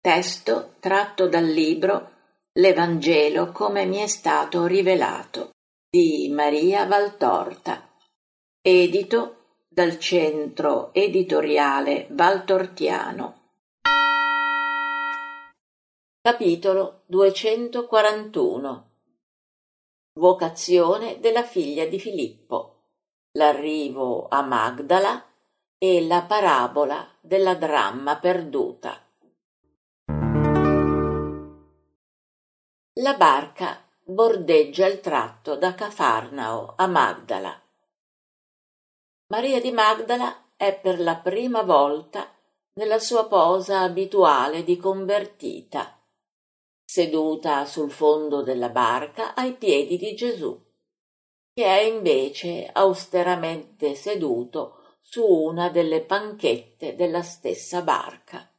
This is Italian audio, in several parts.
Testo tratto dal libro L'Evangelo come mi è stato rivelato di Maria Valtorta, edito dal Centro Editoriale Valtortiano. Capitolo 241. Vocazione della figlia di Filippo, l'arrivo a Magdala e la parabola della dramma perduta. La barca bordeggia il tratto da Cafarnao a Magdala. Maria di Magdala è per la prima volta nella sua posa abituale di convertita, seduta sul fondo della barca ai piedi di Gesù, che è invece austeramente seduto su una delle panchette della stessa barca.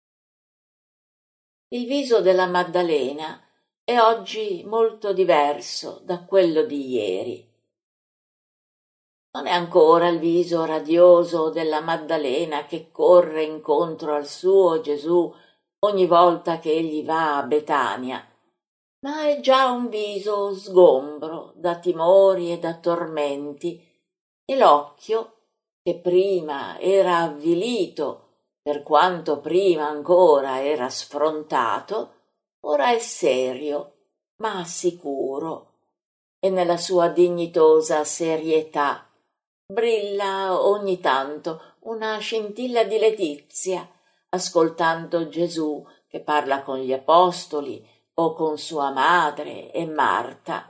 Il viso della Maddalena è oggi molto diverso da quello di ieri. Non è ancora il viso radioso della Maddalena che corre incontro al suo Gesù ogni volta che egli va a Betania, ma è già un viso sgombro da timori e da tormenti, e l'occhio, che prima era avvilito, per quanto prima ancora era sfrontato, ora è serio, ma sicuro, e nella sua dignitosa serietà brilla ogni tanto una scintilla di letizia, ascoltando Gesù che parla con gli apostoli o con sua madre e Marta.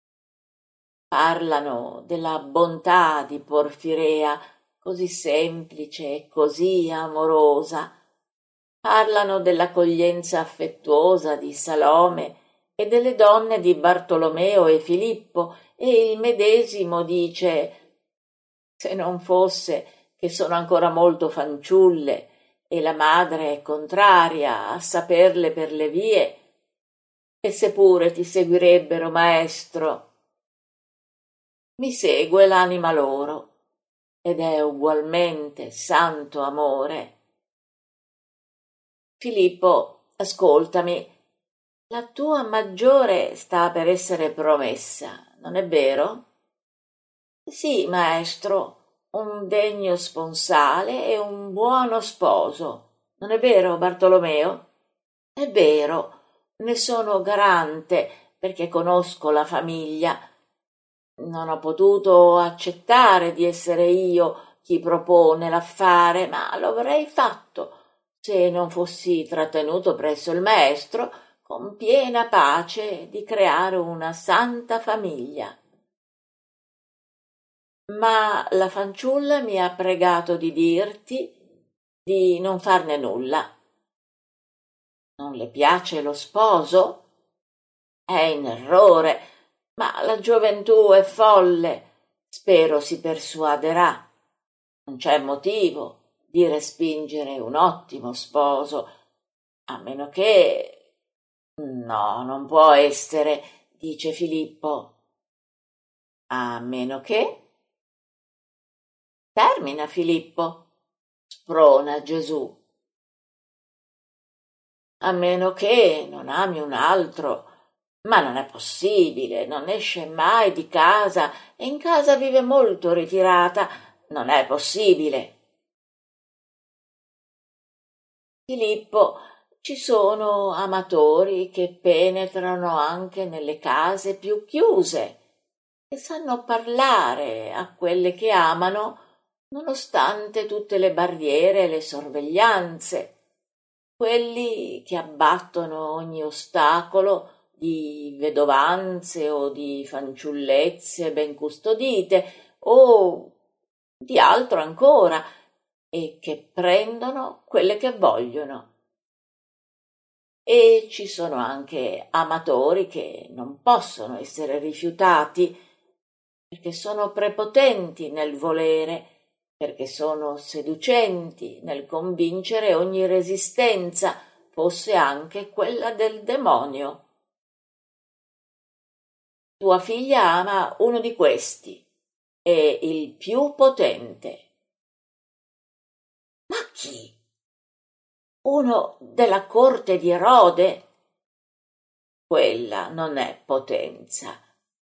Parlano della bontà di Porfirea, così semplice e così amorosa. Parlano dell'accoglienza affettuosa di Salome e delle donne di Bartolomeo e Filippo, e il medesimo dice: se non fosse che sono ancora molto fanciulle e la madre è contraria a saperle per le vie, esse pure ti seguirebbero, maestro. Mi segue l'anima loro, ed è ugualmente santo amore. Filippo, ascoltami, la tua maggiore sta per essere promessa, non è vero? Sì, maestro, un degno sponsale e un buono sposo, non è vero, Bartolomeo? È vero, ne sono garante perché conosco la famiglia. Non ho potuto accettare di essere io chi propone l'affare, ma lo avrei fatto se non fossi trattenuto presso il maestro con piena pace di creare una santa famiglia. Ma la fanciulla mi ha pregato di dirti di non farne nulla. Non le piace lo sposo? È in errore, ma la gioventù è folle. Spero si persuaderà. Non c'è motivo di respingere un ottimo sposo, a meno che... No, non può essere, dice Filippo. A meno che... Termina, Filippo, sprona Gesù. A meno che non ami un altro, ma non è possibile, non esce mai di casa e in casa vive molto ritirata, non è possibile. Filippo, ci sono amatori che penetrano anche nelle case più chiuse e sanno parlare a quelle che amano nonostante tutte le barriere e le sorveglianze, quelli che abbattono ogni ostacolo di vedovanze o di fanciullezze ben custodite o di altro ancora, e che prendono quelle che vogliono. E ci sono anche amatori che non possono essere rifiutati, perché sono prepotenti nel volere, perché sono seducenti nel convincere ogni resistenza, fosse anche quella del demonio. Tua figlia ama uno di questi, è il più potente. Ma chi? uno della corte di Erode? Quella non è potenza.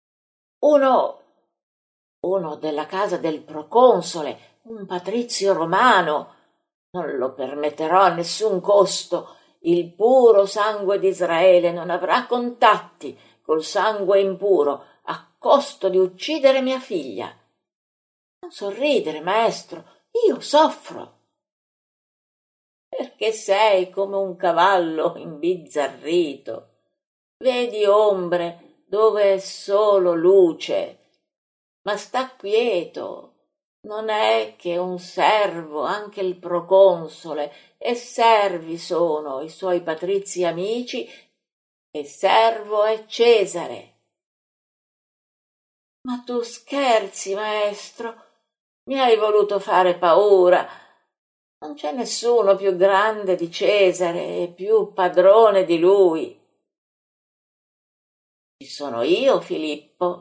Uno della casa del proconsole, un patrizio romano. Non lo permetterò a nessun costo. Il puro sangue d'Israele non avrà contatti col sangue impuro, a costo di uccidere mia figlia. Non sorridere, maestro, io soffro. Perché sei come un cavallo imbizzarrito. Vedi ombre dove è solo luce. Ma sta quieto, non è che un servo, anche il proconsole, e servi sono i suoi patrizi amici, e servo è Cesare. Ma tu scherzi, maestro, mi hai voluto fare paura. Non c'è nessuno più grande di Cesare e più padrone di lui. Ci sono io, Filippo.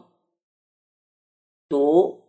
Tu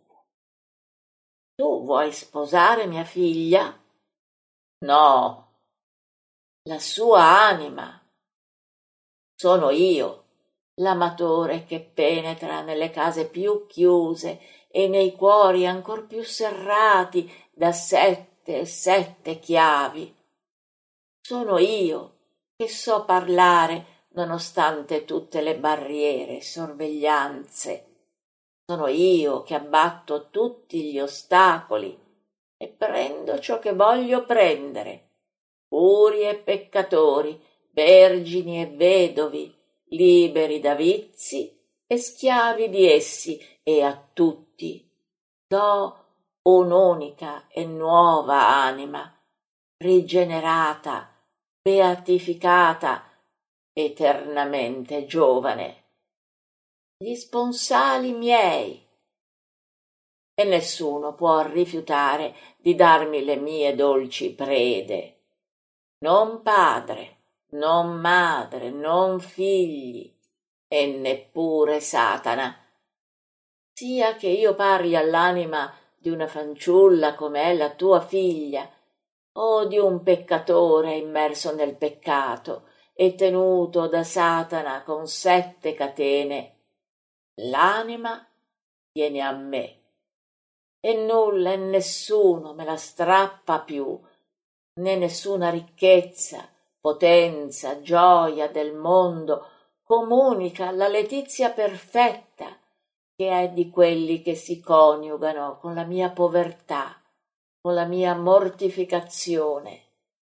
vuoi sposare mia figlia? No, la sua anima. Sono io, l'amatore che penetra nelle case più chiuse e nei cuori ancor più serrati da 7 e 7 chiavi. Sono io che so parlare nonostante tutte le barriere e sorveglianze. Sono io che abbatto tutti gli ostacoli e prendo ciò che voglio prendere. Puri e peccatori, vergini e vedovi, liberi da vizi e schiavi di essi, e a tutti do un'unica e nuova anima, rigenerata, beatificata, eternamente giovane. Gli sponsali miei, e nessuno può rifiutare di darmi le mie dolci prede. Non padre, non madre, non figli, e neppure Satana. Sia che io parli all'anima di una fanciulla com'è la tua figlia, o di un peccatore immerso nel peccato e tenuto da Satana con 7 catene, l'anima viene a me, e nulla e nessuno me la strappa più, né nessuna ricchezza, potenza, gioia del mondo comunica la letizia perfetta che è di quelli che si coniugano con la mia povertà, con la mia mortificazione.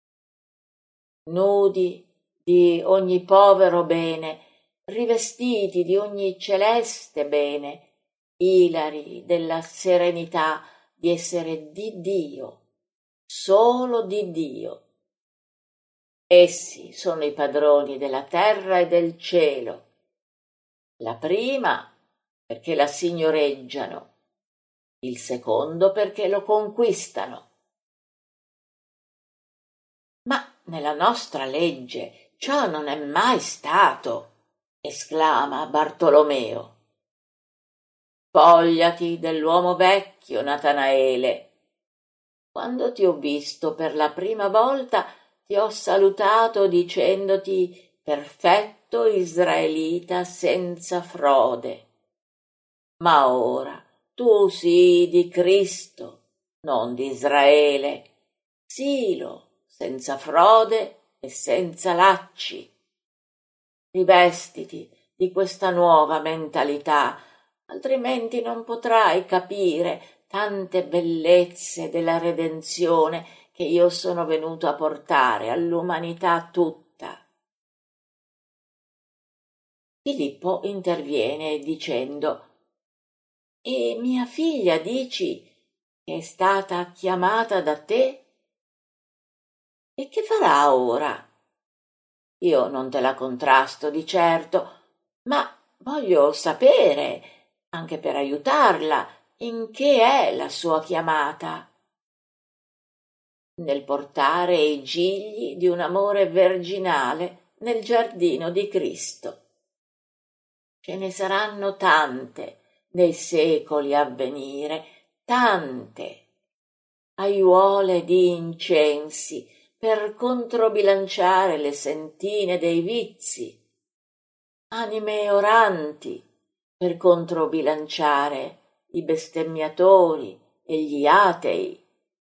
Nudi di ogni povero bene, rivestiti di ogni celeste bene, ilari della serenità di essere di Dio, solo di Dio. Essi sono i padroni della terra e del cielo. La prima perché la signoreggiano, il secondo perché lo conquistano. Ma nella nostra legge ciò non è mai stato, esclama Bartolomeo. Spogliati dell'uomo vecchio, Natanaele. Quando ti ho visto per la prima volta ti ho salutato dicendoti perfetto israelita senza frode. Ma ora tu sii di Cristo, non di Israele, silo senza frode e senza lacci. Rivestiti di questa nuova mentalità, altrimenti non potrai capire tante bellezze della redenzione che io sono venuto a portare all'umanità tutta. Filippo interviene dicendo: E mia figlia dici che è stata chiamata da te? E che farà ora? Io non te la contrasto di certo, ma voglio sapere, anche per aiutarla, in che è la sua chiamata. Nel portare i gigli di un amore virginale nel giardino di Cristo. Ce ne saranno tante nei secoli a venire, tante, aiuole di incensi, per controbilanciare le sentine dei vizi, anime oranti per controbilanciare i bestemmiatori e gli atei,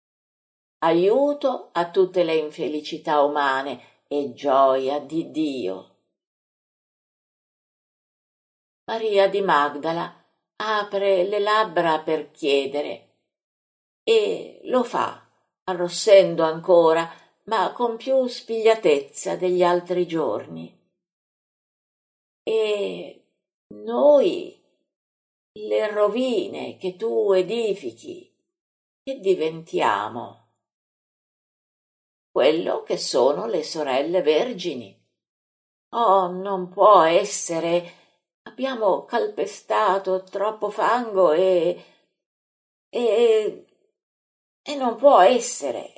aiuto a tutte le infelicità umane e gioia di Dio. Maria di Magdala apre le labbra per chiedere e lo fa, arrossendo ancora, ma con più spigliatezza degli altri giorni. E noi, le rovine che tu edifichi, che diventiamo? Quello che sono le sorelle vergini. Oh, non può essere. Abbiamo calpestato troppo fango e non può essere.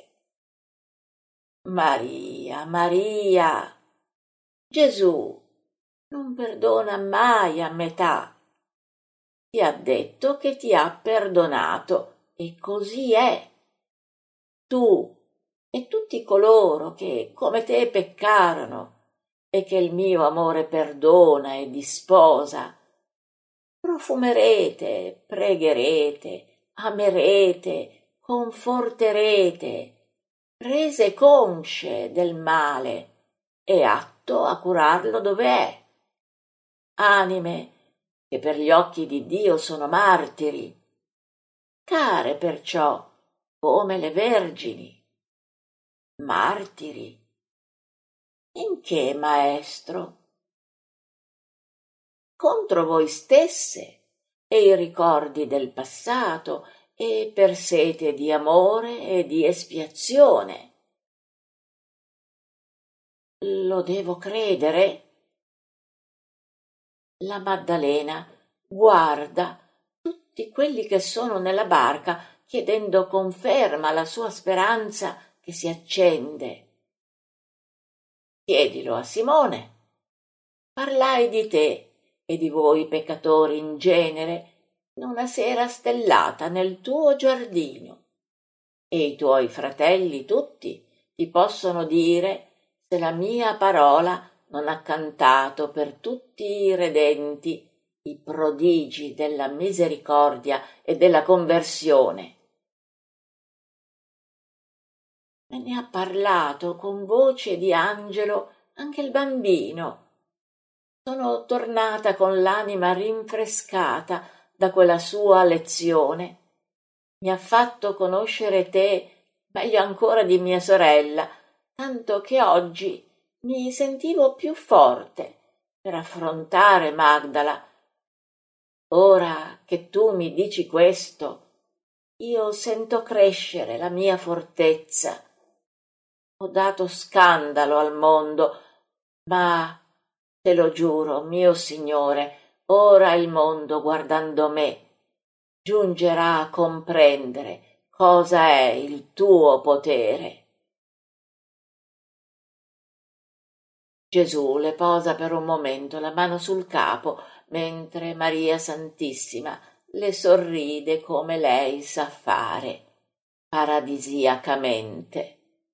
Maria, Maria, Gesù non perdona mai a metà. Ti ha detto che ti ha perdonato e così è. Tu e tutti coloro che come te peccarono e che il mio amore perdona e disposa, profumerete, pregherete, amerete, conforterete, rese consce del male e atto a curarlo dov'è. Anime che per gli occhi di Dio sono martiri, care perciò come le vergini. Martiri? In che, maestro? Contro voi stesse e i ricordi del passato e per sete di amore e di espiazione. Lo devo credere? La Maddalena guarda tutti quelli che sono nella barca, chiedendo conferma alla sua speranza che si accende. Chiedilo a Simone. Parlai di te e di voi peccatori in genere in una sera stellata nel tuo giardino, e i tuoi fratelli tutti ti possono dire se la mia parola non ha cantato per tutti i redenti i prodigi della misericordia e della conversione. Me ne ha parlato con voce di angelo anche il bambino. Sono tornata con l'anima rinfrescata da quella sua lezione. Mi ha fatto conoscere te meglio ancora di mia sorella, tanto che oggi mi sentivo più forte per affrontare Magdala. Ora che tu mi dici questo, io sento crescere la mia fortezza. Ho dato scandalo al mondo, ma te lo giuro, mio Signore, ora il mondo, guardando me, giungerà a comprendere cosa è il tuo potere. Gesù le posa per un momento la mano sul capo, mentre Maria Santissima le sorride come lei sa fare, paradisiacamente.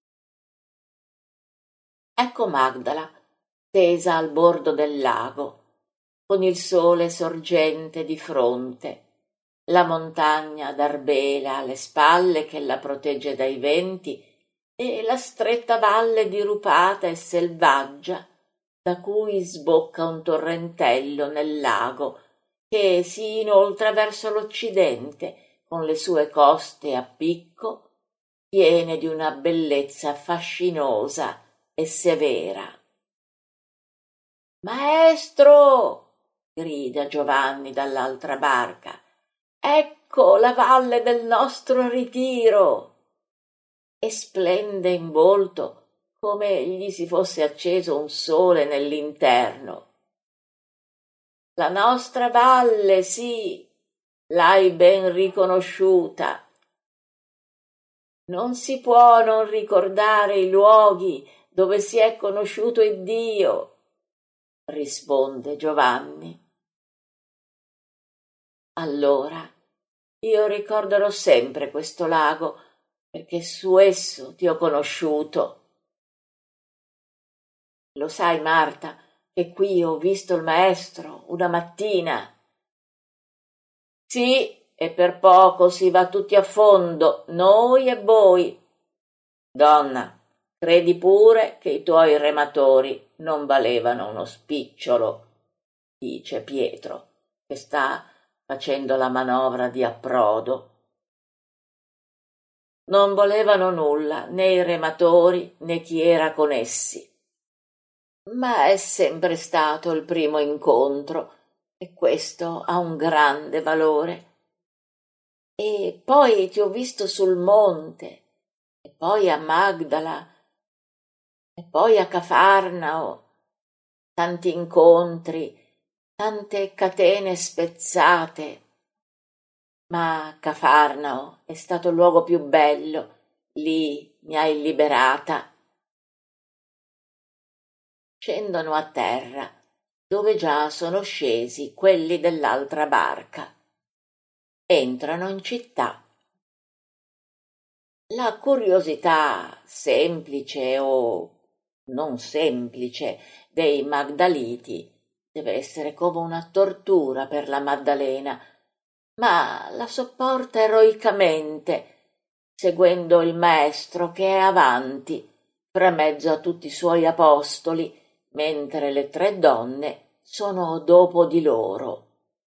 Ecco Magdala, tesa al bordo del lago, con il sole sorgente di fronte, la montagna d'Arbela alle spalle che la protegge dai venti e la stretta valle dirupata e selvaggia da cui sbocca un torrentello nel lago che si inoltra verso l'occidente con le sue coste a picco, piene di una bellezza fascinosa e severa. Maestro! Grida Giovanni dall'altra barca. Ecco la valle del nostro ritiro! E splende in volto come gli si fosse acceso un sole nell'interno. La nostra valle, sì, l'hai ben riconosciuta. Non si può non ricordare i luoghi dove si è conosciuto Iddio, risponde Giovanni. Allora io ricorderò sempre questo lago, perché su esso ti ho conosciuto. Lo sai, Marta, che qui ho visto il maestro una mattina. Sì, e per poco si va tutti a fondo, noi e voi. Donna, credi pure che i tuoi rematori non valevano uno spicciolo, dice Pietro, che sta facendo la manovra di approdo. Non volevano nulla, né i rematori né chi era con essi. Ma è sempre stato il primo incontro e questo ha un grande valore. E poi ti ho visto sul monte, e poi a Magdala, e poi a Cafarnao, tanti incontri, tante catene spezzate. Ma Cafarnao è stato il luogo più bello, lì mi hai liberata. Scendono a terra, dove già sono scesi quelli dell'altra barca. Entrano in città. La curiosità semplice o non semplice dei Magdaliti deve essere come una tortura per la Maddalena, ma la sopporta eroicamente, seguendo il maestro che è avanti, fra mezzo a tutti i suoi apostoli, mentre le 3 donne sono dopo di loro.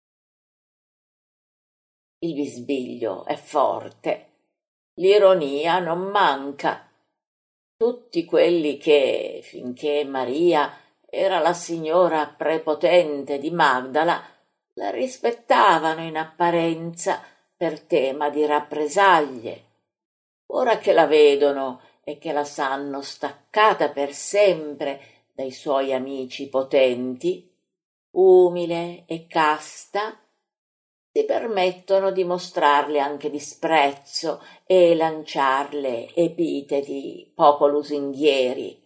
Il bisbiglio è forte, l'ironia non manca. Tutti quelli che, finché Maria era la signora prepotente di Magdala, la rispettavano in apparenza per tema di rappresaglie. Ora che la vedono e che la sanno staccata per sempre dai suoi amici potenti, umile e casta, si permettono di mostrarle anche disprezzo e lanciarle epiteti poco lusinghieri.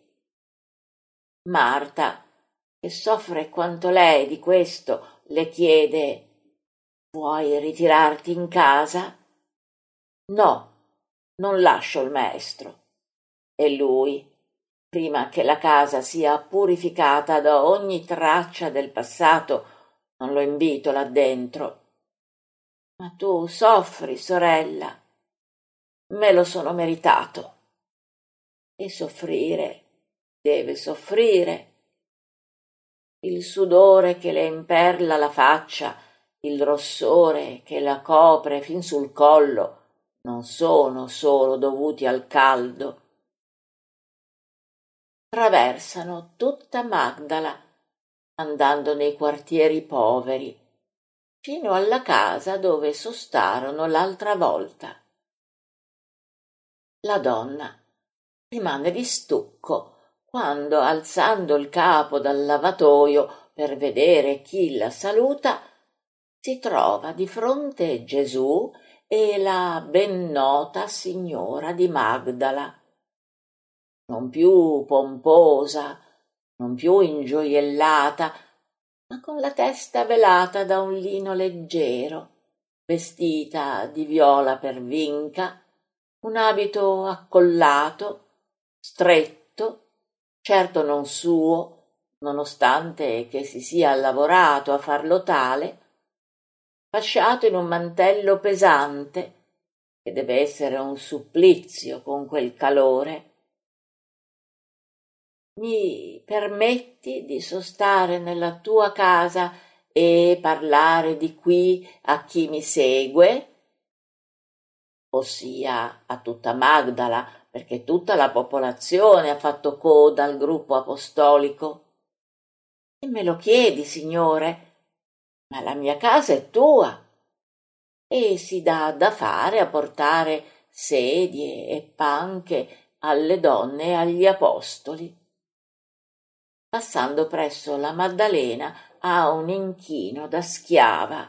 Marta, che soffre quanto lei di questo, le chiede: «Vuoi ritirarti in casa?» «No, non lascio il maestro». E lui, prima che la casa sia purificata da ogni traccia del passato, non lo invito là dentro. «Ma tu soffri, sorella». «Me lo sono meritato». E soffrire deve soffrire. Il sudore che le imperla la faccia, il rossore che la copre fin sul collo, non sono solo dovuti al caldo. Traversano tutta Magdala, andando nei quartieri poveri, fino alla casa dove sostarono l'altra volta. La donna rimane di stucco quando, alzando il capo dal lavatoio per vedere chi la saluta, si trova di fronte Gesù e la ben nota signora di Magdala, non più pomposa, non più ingioiellata, ma con la testa velata da un lino leggero, vestita di viola per vinca, un abito accollato, stretto, certo non suo, nonostante che si sia lavorato a farlo tale, fasciato in un mantello pesante, che deve essere un supplizio con quel calore. «Mi permetti di sostare nella tua casa e parlare di qui a chi mi segue?» Ossia a tutta Magdala, perché tutta la popolazione ha fatto coda al gruppo apostolico. «E me lo chiedi, signore? Ma la mia casa è tua!» E si dà da fare a portare sedie e panche alle donne e agli apostoli. Passando presso la Maddalena ha un inchino da schiava.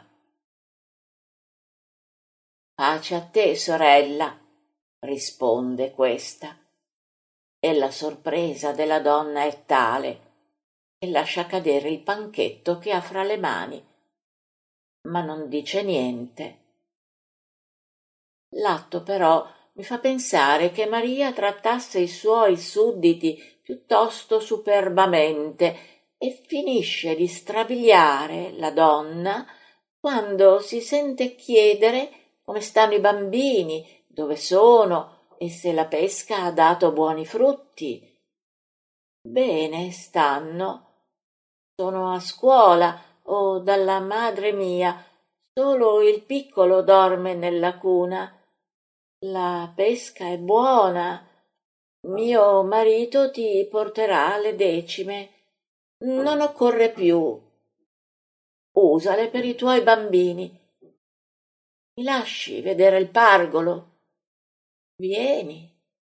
«Pace a te, sorella», risponde questa, e la sorpresa della donna è tale che lascia cadere il panchetto che ha fra le mani, ma non dice niente. L'atto però mi fa pensare che Maria trattasse i suoi sudditi piuttosto superbamente e finisce di strabiliare la donna quando si sente chiedere come stanno i bambini, dove sono e se la pesca ha dato buoni frutti. Bene stanno, sono a scuola o dalla madre mia, solo il piccolo dorme nella cuna. La pesca è buona, mio marito ti porterà le decime, non occorre più, usale per i tuoi bambini. Mi lasci vedere il pargolo? Vieni.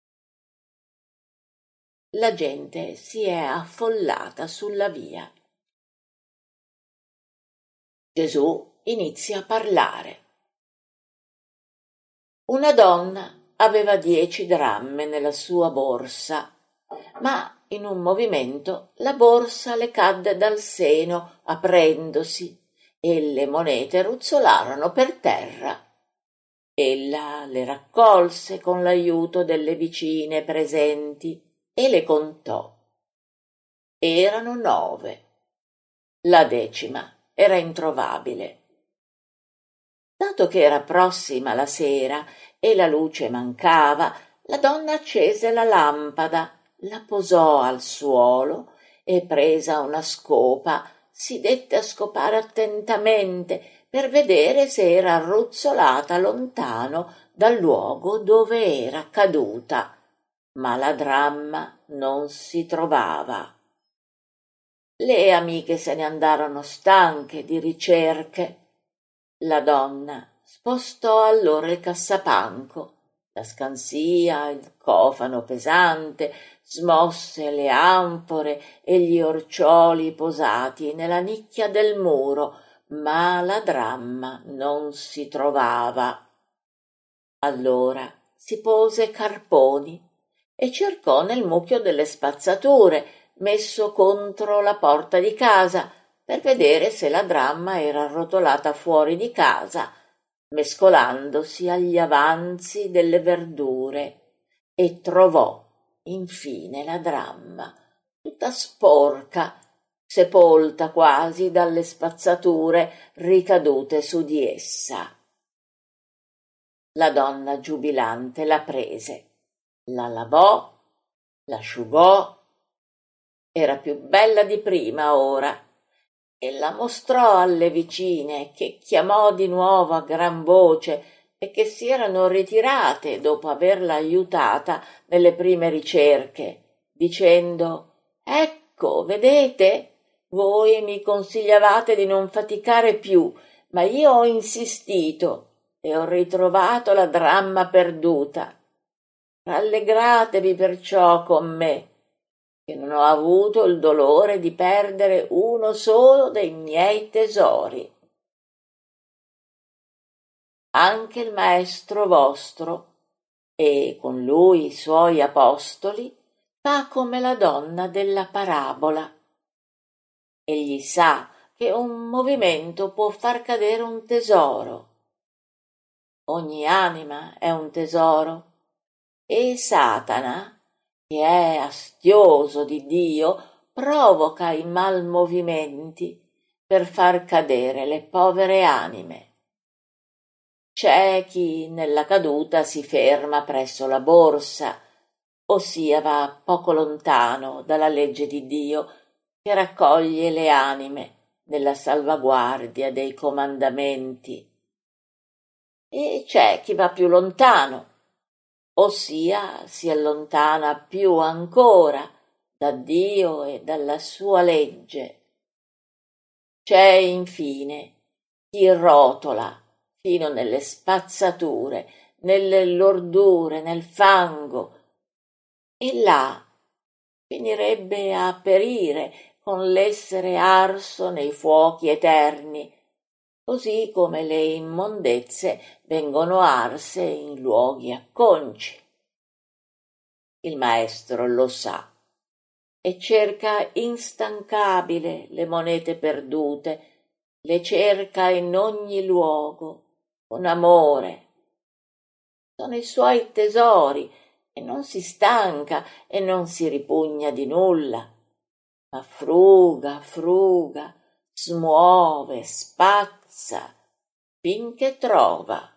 La gente si è affollata sulla via. Gesù inizia a parlare. Una donna aveva 10 dramme nella sua borsa, ma in un movimento la borsa le cadde dal seno aprendosi e le monete ruzzolarono per terra. Ella le raccolse con l'aiuto delle vicine presenti e le contò. Erano 9. La 10ª era introvabile. Dato che era prossima la sera e la luce mancava, la donna accese la lampada, la posò al suolo e, presa una scopa, si dette a scopare attentamente per vedere se era ruzzolata lontano dal luogo dove era caduta, ma la dramma non si trovava. Le amiche se ne andarono stanche di ricerche. La donna spostò allora il cassapanco, la scansia, il cofano pesante, smosse le anfore e gli orcioli posati nella nicchia del muro, ma la dramma non si trovava. Allora si pose carponi e cercò nel mucchio delle spazzature, messo contro la porta di casa, per vedere se la dramma era arrotolata fuori di casa, mescolandosi agli avanzi delle verdure, e trovò infine la dramma, tutta sporca, sepolta quasi dalle spazzature ricadute su di essa. La donna giubilante la prese, la lavò, l'asciugò, era più bella di prima ora, e la mostrò alle vicine, che chiamò di nuovo a gran voce e che si erano ritirate dopo averla aiutata nelle prime ricerche, dicendo: «Ecco, vedete? Voi mi consigliavate di non faticare più, ma io ho insistito e ho ritrovato la dramma perduta. Rallegratevi perciò con me, che non ho avuto il dolore di perdere uno solo dei miei tesori. Anche il Maestro vostro, e con lui i suoi apostoli, fa come la donna della parabola. Egli sa che un movimento può far cadere un tesoro. Ogni anima è un tesoro, e Satana, che è astioso di Dio, provoca i malmovimenti per far cadere le povere anime. C'è chi nella caduta si ferma presso la borsa, ossia va poco lontano dalla legge di Dio, che raccoglie le anime nella salvaguardia dei comandamenti. E c'è chi va più lontano, ossia si allontana più ancora da Dio e dalla sua legge. C'è infine chi rotola fino nelle spazzature, nelle lordure, nel fango, e là finirebbe a perire con l'essere arso nei fuochi eterni, così come le immondezze vengono arse in luoghi acconci. Il Maestro lo sa e cerca instancabile le monete perdute, le cerca in ogni luogo con amore, sono i suoi tesori e non si stanca e non si ripugna di nulla, ma fruga, smuove, spazza, finché trova.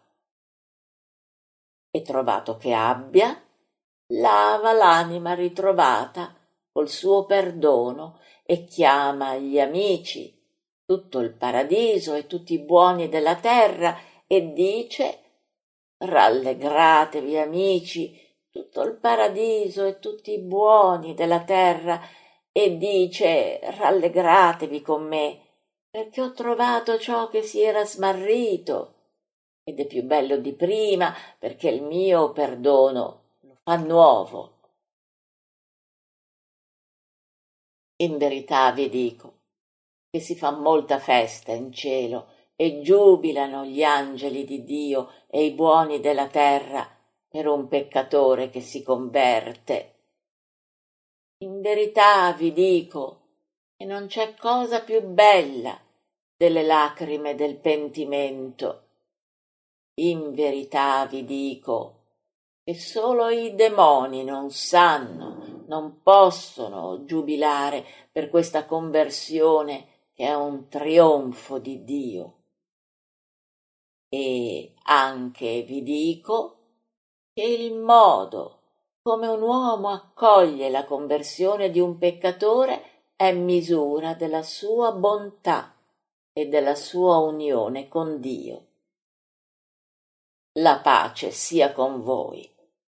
E trovato che abbia, lava l'anima ritrovata col suo perdono e chiama gli amici, tutto il paradiso e tutti i buoni della terra e dice: rallegratevi amici, tutto il paradiso e tutti i buoni della terra, e dice: rallegratevi con me, perché ho trovato ciò che si era smarrito, ed è più bello di prima, perché il mio perdono lo fa nuovo. In verità vi dico che si fa molta festa in cielo e giubilano gli angeli di Dio e i buoni della terra per un peccatore che si converte. In verità vi dico che non c'è cosa più bella delle lacrime del pentimento. In verità vi dico che solo i demoni non sanno, non possono giubilare per questa conversione che è un trionfo di Dio. E anche vi dico che il modo come un uomo accoglie la conversione di un peccatore è misura della sua bontà e della sua unione con Dio. La pace sia con voi.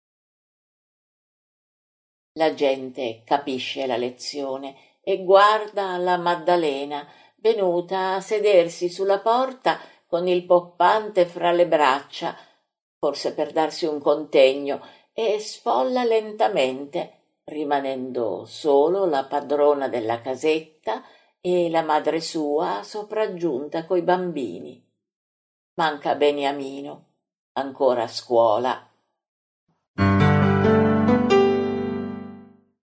La gente capisce la lezione e guarda la Maddalena venuta a sedersi sulla porta con il poppante fra le braccia, forse per darsi un contegno, e sfolla lentamente, rimanendo solo la padrona della casetta e la madre sua sopraggiunta coi bambini. Manca Beniamino, ancora a scuola.